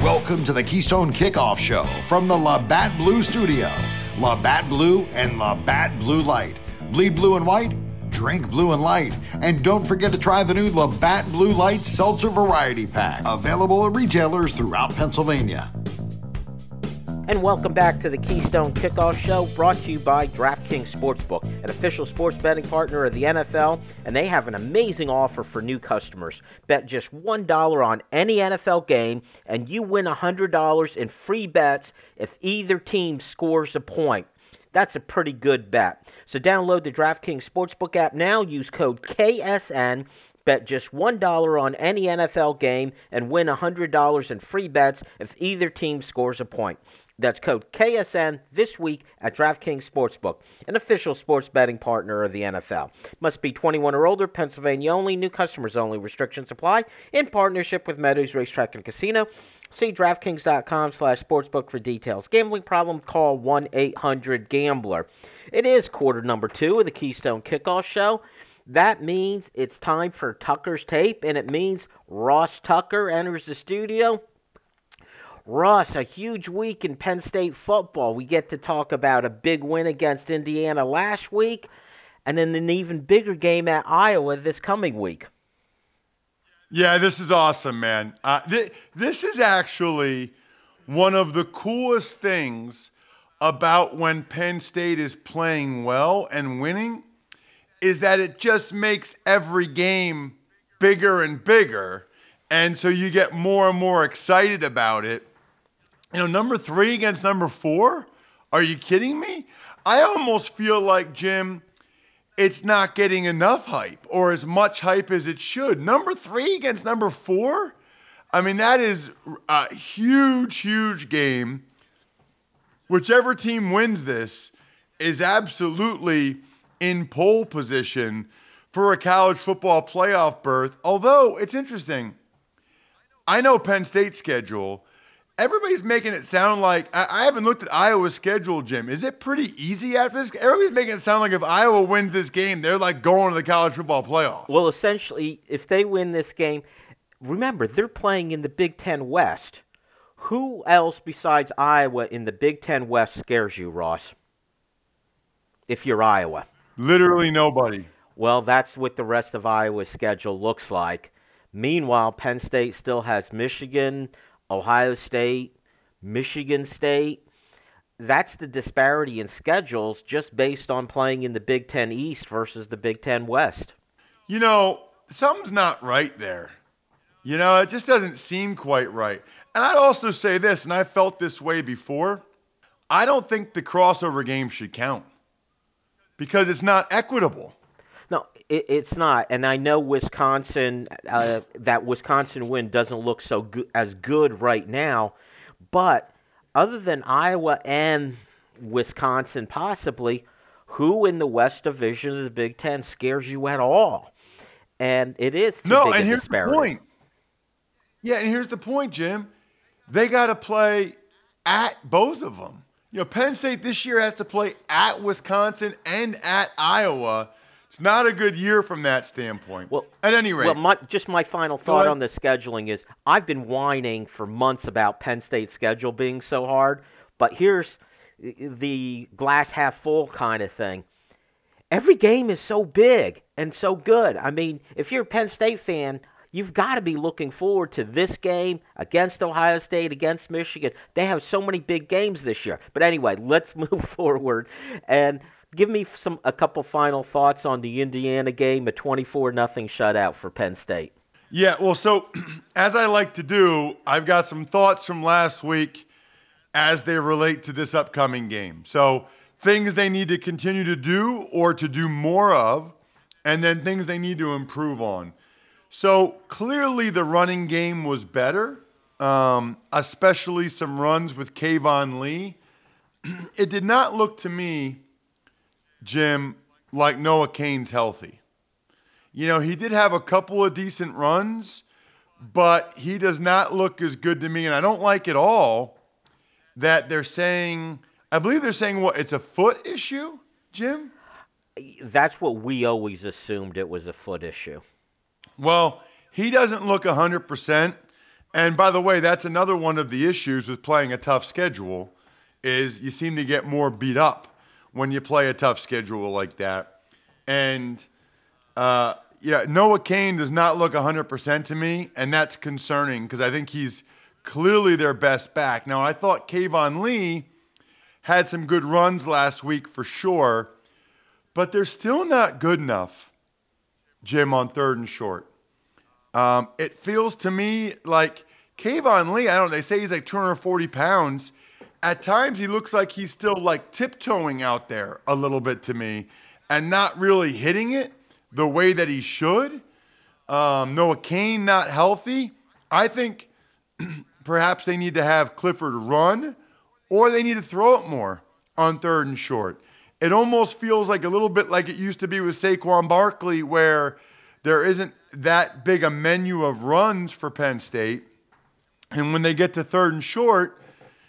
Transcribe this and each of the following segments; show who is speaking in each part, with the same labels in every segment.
Speaker 1: Welcome to the Keystone Kickoff Show from the Labatt Blue Studio. Labatt Blue and Labatt Blue Light. Bleed blue and white, drink blue and light. And don't forget to try the new Labatt Blue Light Seltzer Variety Pack. Available at retailers throughout Pennsylvania.
Speaker 2: And welcome back to the Keystone Kickoff Show, brought to you by DraftKings Sportsbook, an official sports betting partner of the NFL, and they have an amazing offer for new customers. Bet just $1 on any NFL game, and you win $100 in free bets if either team scores a point. That's a pretty good bet. So download the DraftKings Sportsbook app now, use code KSN, bet just $1 on any NFL game, and win $100 in free bets if either team scores a point. That's code KSN this week at DraftKings Sportsbook, an official sports betting partner of the NFL. Must be 21 or older, Pennsylvania only, new customers only, restrictions apply, in partnership with Meadows Racetrack and Casino. See DraftKings.com/sportsbook for details. Gambling problem, call 1-800-GAMBLER. It is quarter number 2 of the Keystone Kickoff Show. That means it's time for Tucker's Tape, and it means Ross Tucker enters the studio. Ross, a huge week in Penn State football. We get to talk about a big win against Indiana last week, and then an even bigger game at Iowa this coming week.
Speaker 3: Yeah, this is awesome, man. This is actually one of the coolest things about when Penn State is playing well and winning, is that it just makes every game bigger and bigger, and so you get more and more excited about it. You know, number 3 against number 4? Are you kidding me? I almost feel like, Jim, it's not getting enough hype or as much hype as it should. Number 3 against number 4? I mean, that is a huge, huge game. Whichever team wins this is absolutely in pole position for a college football playoff berth. Although, it's interesting. I know Penn State's schedule. Everybody's making it sound like, I haven't looked at Iowa's schedule, Jim. Is it pretty easy after this? Everybody's making it sound like if Iowa wins this game, they're like going to the college football playoff.
Speaker 2: Well, essentially, if they win this game, remember, they're playing in the Big Ten West. Who else besides Iowa in the Big Ten West scares you, Ross? If you're Iowa.
Speaker 3: Literally nobody.
Speaker 2: Well, that's what the rest of Iowa's schedule looks like. Meanwhile, Penn State still has Michigan, Ohio State, Michigan State. That's the disparity in schedules just based on playing in the Big Ten East versus the Big Ten West.
Speaker 3: You know, something's not right there. You know, it just doesn't seem quite right. And I'd also say this, and I felt this way before, I don't think the crossover game should count because it's not equitable.
Speaker 2: No, it's not. And I know Wisconsin, that Wisconsin win doesn't look as good right now. But other than Iowa and Wisconsin possibly, who in the West Division of the Big Ten scares you at all? And it is too big a disparity.
Speaker 3: The point. Yeah, and here's the point, Jim. They got to play at both of them. You know, Penn State this year has to play at Wisconsin and at Iowa. It's not a good year from that standpoint. Well, at any rate.
Speaker 2: Well, my final thought on the scheduling is I've been whining for months about Penn State's schedule being so hard, but here's the glass half full kind of thing. Every game is so big and so good. I mean, if you're a Penn State fan, you've got to be looking forward to this game against Ohio State, against Michigan. They have so many big games this year. But anyway, let's move forward and give me a couple final thoughts on the Indiana game, a 24-0 shutout for Penn State.
Speaker 3: Yeah, well, so as I like to do, I've got some thoughts from last week as they relate to this upcoming game. So things they need to continue to do or to do more of, and then things they need to improve on. So clearly the running game was better, especially some runs with Kayvon Lee. It did not look to me, Jim, like Noah Cain's healthy. You know, he did have a couple of decent runs, but he does not look as good to me. And I don't like at all that they're saying, I believe they're saying, what, it's a foot issue, Jim?
Speaker 2: That's what we always assumed it was a foot issue.
Speaker 3: Well, he doesn't look 100%. And by the way, that's another one of the issues with playing a tough schedule is you seem to get more beat up when you play a tough schedule like that. And Noah Cain does not look 100% to me, and that's concerning because I think he's clearly their best back. Now, I thought Kayvon Lee had some good runs last week for sure, but they're still not good enough, Jim, on third and short. It feels to me like Kayvon Lee, I don't know, they say he's like 240 pounds. At times, he looks like he's still like tiptoeing out there a little bit to me and not really hitting it the way that he should. Noah Cain not healthy. I think perhaps they need to have Clifford run or they need to throw it more on third and short. It almost feels like a little bit like it used to be with Saquon Barkley where there isn't that big a menu of runs for Penn State. And when they get to third and short,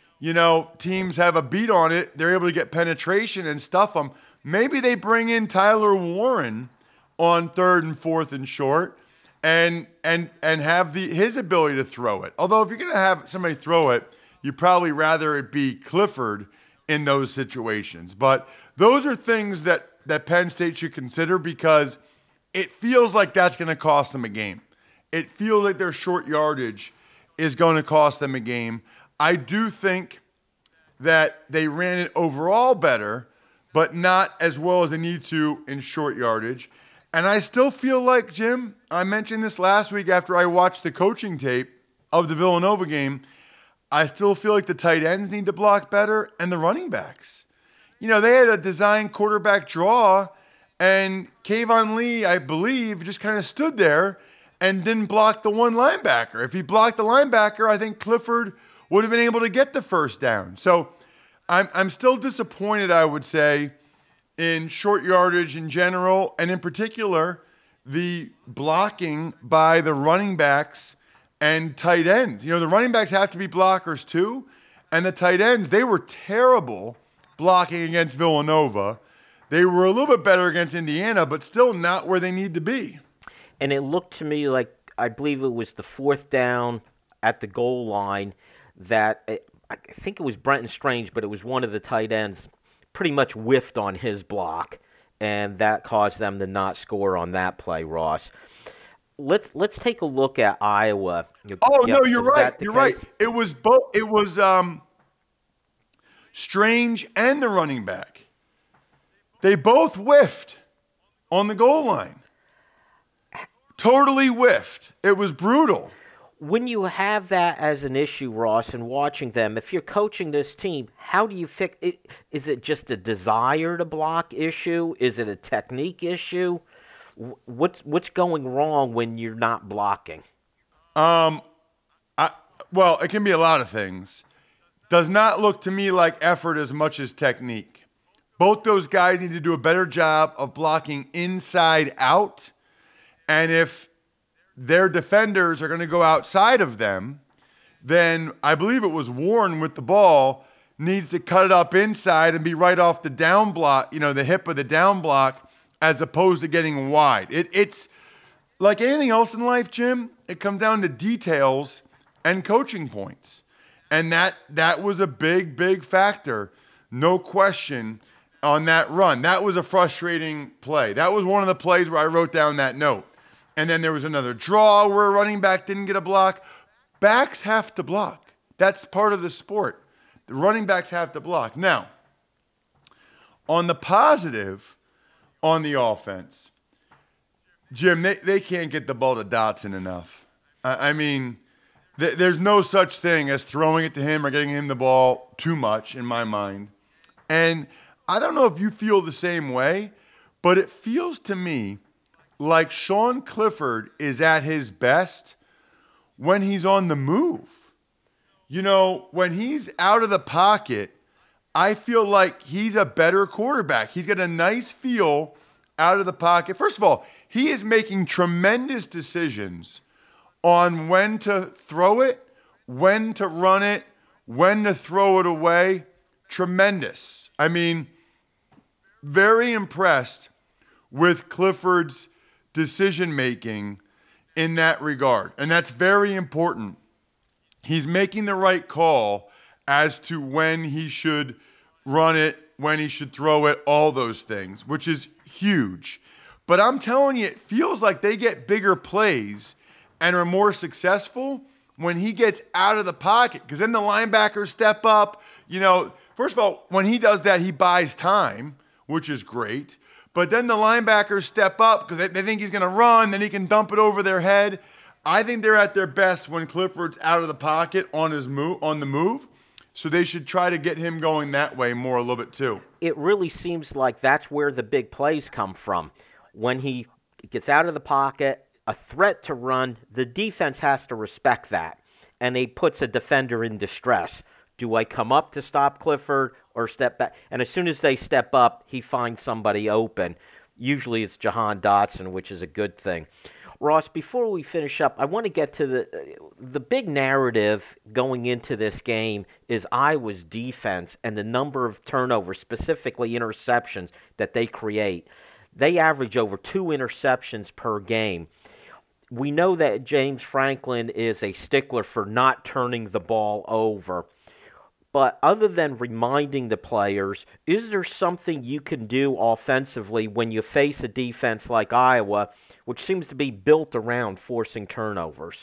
Speaker 3: teams have a beat on it. They're able to get penetration and stuff them. Maybe they bring in Tyler Warren on third and fourth and short and have his ability to throw it. Although if you're going to have somebody throw it, you'd probably rather it be Clifford in those situations. But those are things that Penn State should consider because it feels like that's going to cost them a game. It feels like their short yardage is going to cost them a game. I do think that they ran it overall better, but not as well as they need to in short yardage. And I still feel like, Jim, I mentioned this last week after I watched the coaching tape of the Villanova game, I still feel like the tight ends need to block better and the running backs. They had a design quarterback draw, and Kayvon Lee, I believe, just kind of stood there and didn't block the one linebacker. If he blocked the linebacker, I think Clifford would have been able to get the first down. So I'm still disappointed, I would say, in short yardage in general, and in particular, the blocking by the running backs and tight ends. The running backs have to be blockers too, and the tight ends, they were terrible blocking against Villanova. They were a little bit better against Indiana, but still not where they need to be.
Speaker 2: And it looked to me like, I believe it was the fourth down at the goal line that, I think it was Brenton Strange, but it was one of the tight ends, pretty much whiffed on his block, and that caused them to not score on that play, Ross. Let's take a look at Iowa.
Speaker 3: No, you're right. You're right. It was both. It was Strange and the running back. They both whiffed on the goal line. Totally whiffed. It was brutal.
Speaker 2: When you have that as an issue, Ross, and watching them, if you're coaching this team, how do you fix it? Is it just a desire to block issue? Is it a technique issue? What's going wrong when you're not blocking?
Speaker 3: Well, it can be a lot of things. Does not look to me like effort as much as technique. Both those guys need to do a better job of blocking inside out. And if their defenders are going to go outside of them, then I believe it was Warren with the ball needs to cut it up inside and be right off the down block, the hip of the down block, as opposed to getting wide. It's like anything else in life, Jim, it comes down to details and coaching points. And that was a big, big factor, no question, on that run. That was a frustrating play. That was one of the plays where I wrote down that note. And then there was another draw where a running back didn't get a block. Backs have to block. That's part of the sport. The running backs have to block. Now, on the positive, on the offense, Jim, they can't get the ball to Dotson enough. I mean, there's no such thing as throwing it to him or getting him the ball too much in my mind. And I don't know if you feel the same way, but it feels to me like Sean Clifford is at his best when he's on the move. When he's out of the pocket, I feel like he's a better quarterback. He's got a nice feel out of the pocket. First of all, he is making tremendous decisions on when to throw it, when to run it, when to throw it away. Tremendous. I mean, very impressed with Clifford's decision-making in that regard. And that's very important he's making the right call as to when he should run it, when he should throw it, all those things, which is huge. But I'm telling you, it feels like they get bigger plays and are more successful when he gets out of the pocket, because then the linebackers step up. You know, first of all, when he does that, he buys time, which is great. But then the linebackers step up because they think he's going to run, then he can dump it over their head. I think they're at their best when Clifford's out of the pocket on the move. So they should try to get him going that way more a little bit too.
Speaker 2: It really seems like that's where the big plays come from. When he gets out of the pocket, a threat to run, the defense has to respect that. And he puts a defender in distress. Do I come up to stop Clifford or step back? And as soon as they step up, he finds somebody open. Usually it's Jahan Dotson, which is a good thing. Ross, before we finish up, I want to get to the big narrative going into this game is Iowa's defense and the number of turnovers, specifically interceptions, that they create. They average over 2 interceptions per game. We know that James Franklin is a stickler for not turning the ball over. But other than reminding the players, is there something you can do offensively when you face a defense like Iowa, which seems to be built around forcing turnovers?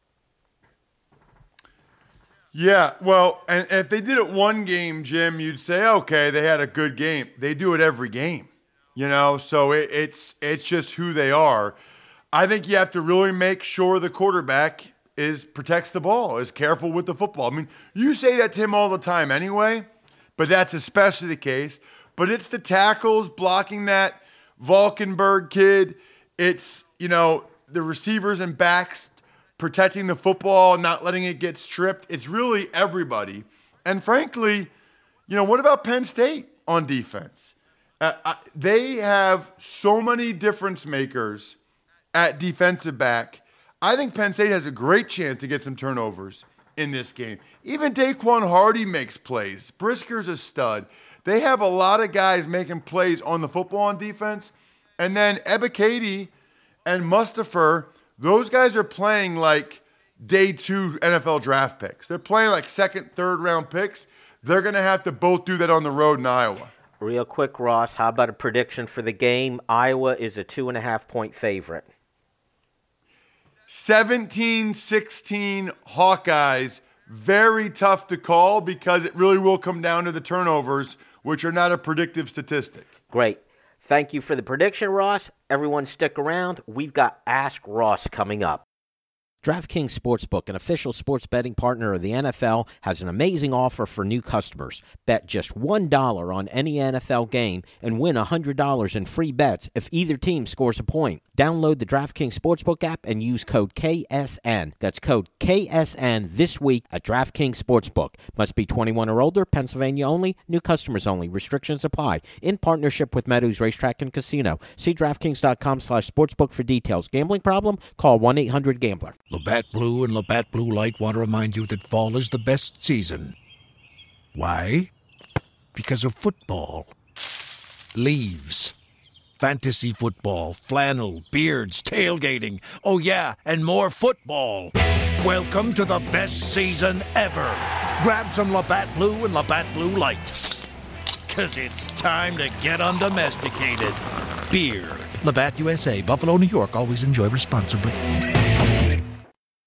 Speaker 3: Yeah, well, and if they did it one game, Jim, you'd say, okay, they had a good game. They do it every game, you know, so it's just who they are. I think you have to really make sure the quarterback protects the ball, is careful with the football. I mean, you say that to him all the time anyway, but that's especially the case. But it's the tackles blocking that Valkenburg kid. It's, you know, the receivers and backs protecting the football, not letting it get stripped. It's really everybody. And frankly, you know, what about Penn State on defense? They have so many difference makers at defensive back. I think Penn State has a great chance to get some turnovers in this game. Even Daquan Hardy makes plays. Brisker's a stud. They have a lot of guys making plays on the football on defense. And then Ebiketie and Mustipher, those guys are playing like day 2 NFL draft picks. They're playing like second, third round picks. They're going to have to both do that on the road in Iowa.
Speaker 2: Real quick, Ross, how about a prediction for the game? Iowa is a 2.5-point favorite.
Speaker 3: 17-16 Hawkeyes. Very tough to call because it really will come down to the turnovers, which are not a predictive statistic.
Speaker 2: Great. Thank you for the prediction, Ross. Everyone stick around. We've got Ask Ross coming up. DraftKings Sportsbook, an official sports betting partner of the NFL, has an amazing offer for new customers. Bet just $1 on any NFL game and win $100 in free bets if either team scores a point. Download the DraftKings Sportsbook app and use code KSN. That's code KSN this week at DraftKings Sportsbook. Must be 21 or older, Pennsylvania only, new customers only. Restrictions apply. In partnership with Meadows Racetrack and Casino. See DraftKings.com/sportsbook for details. Gambling problem? Call 1-800-GAMBLER.
Speaker 4: Labatt Blue and Labatt Blue Light want to remind you that fall is the best season. Why? Because of football. Leaves. Fantasy football, flannel, beards, tailgating. Oh yeah, and more football. Welcome to the best season ever. Grab some Labatt Blue and Labatt Blue Light. 'Cause it's time to get undomesticated. Beer. Labatt USA, Buffalo, New York. Always enjoy responsibly.